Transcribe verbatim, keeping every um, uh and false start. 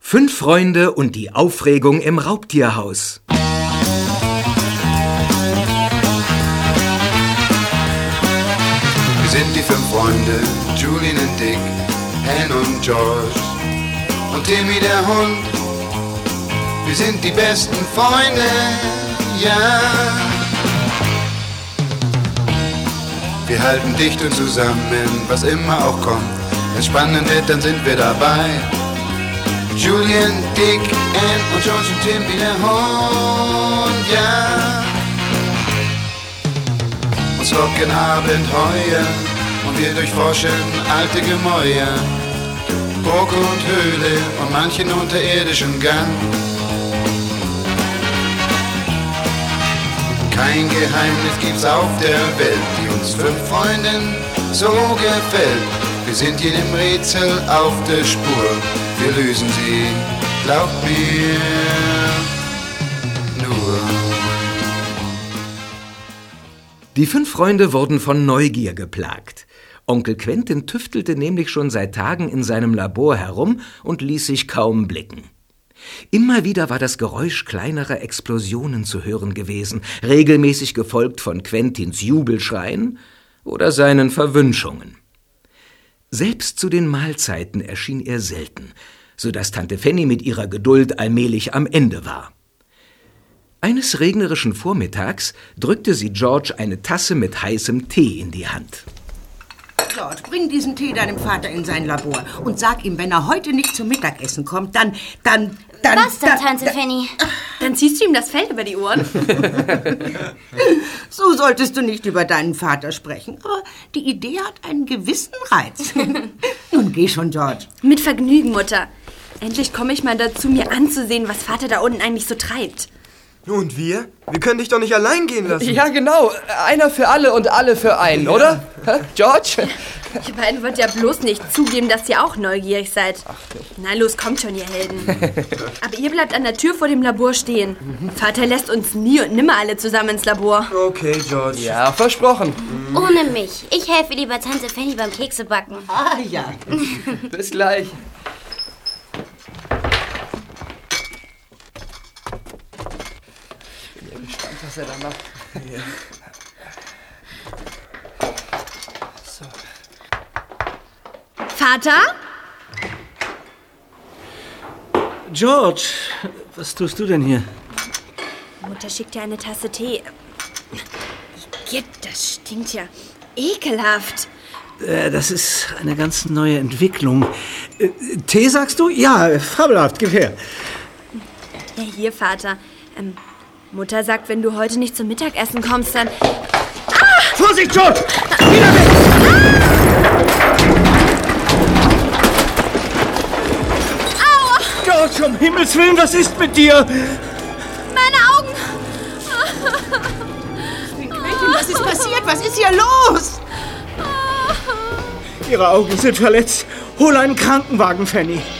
Fünf Freunde und die Aufregung im Raubtierhaus. Wir sind die fünf Freunde, Julian und Dick, Hen und George und Timmy der Hund. Wir sind die besten Freunde, ja. Wir halten dicht und zusammen, was immer auch kommt. Wenn es spannend wird, dann sind wir dabei. Julian, Dick, Ann und George und Timmy der Hund, ja. Uns locken Abenteuer und wir durchforschen alte Gemäuer, Burg und Höhle und manchen unterirdischen Gang. Kein Geheimnis gibt's auf der Welt, die uns fünf Freunden so gefällt. Wir sind jedem Rätsel auf der Spur, wir lösen sie, glaubt mir, nur. Die fünf Freunde wurden von Neugier geplagt. Onkel Quentin tüftelte nämlich schon seit Tagen in seinem Labor herum und ließ sich kaum blicken. Immer wieder war das Geräusch kleinerer Explosionen zu hören gewesen, regelmäßig gefolgt von Quentins Jubelschreien oder seinen Verwünschungen. Selbst zu den Mahlzeiten erschien er selten, so dass Tante Fanny mit ihrer Geduld allmählich am Ende war. Eines regnerischen Vormittags drückte sie George eine Tasse mit heißem Tee in die Hand. George, bring diesen Tee deinem Vater in sein Labor und sag ihm, wenn er heute nicht zum Mittagessen kommt, dann, dann, dann... Was denn, dann, Tante dann, Fanny? Dann ziehst du ihm das Fell über die Ohren. So solltest du nicht über deinen Vater sprechen. Aber die Idee hat einen gewissen Reiz. Nun geh schon, George. Mit Vergnügen, Mutter. Endlich komme ich mal dazu, mir anzusehen, was Vater da unten eigentlich so treibt. Und wir? Wir können dich doch nicht allein gehen lassen. Ja, genau. Einer für alle und alle für einen, ja. Oder? Hä? George? Ihr beiden wollt ja bloß nicht zugeben, dass ihr auch neugierig seid. Ach, na los, kommt schon, ihr Helden. Aber ihr bleibt an der Tür vor dem Labor stehen. Mhm. Vater lässt uns nie und nimmer alle zusammen ins Labor. Okay, George. Ja, versprochen. Mhm. Ohne mich. Ich helfe lieber Tante Fanny beim Keksebacken. Ah, ja. Bis gleich. Was er da macht. Ja. So. Vater? George, was tust du denn hier? Mutter schickt dir eine Tasse Tee. Geht, das stinkt ja ekelhaft. Äh, das ist eine ganz neue Entwicklung. Äh, Tee, sagst du? Ja, fabelhaft, gib her. Ja, hier, Vater. Ähm, Mutter sagt, wenn du heute nicht zum Mittagessen kommst, dann... Ah! Vorsicht, George! Wieder weg! Ah! Aua! George, um Himmels Willen, was ist mit dir? Meine Augen! Quentin, was ist passiert? Was ist hier los? Ihre Augen sind verletzt. Hol einen Krankenwagen, Fanny.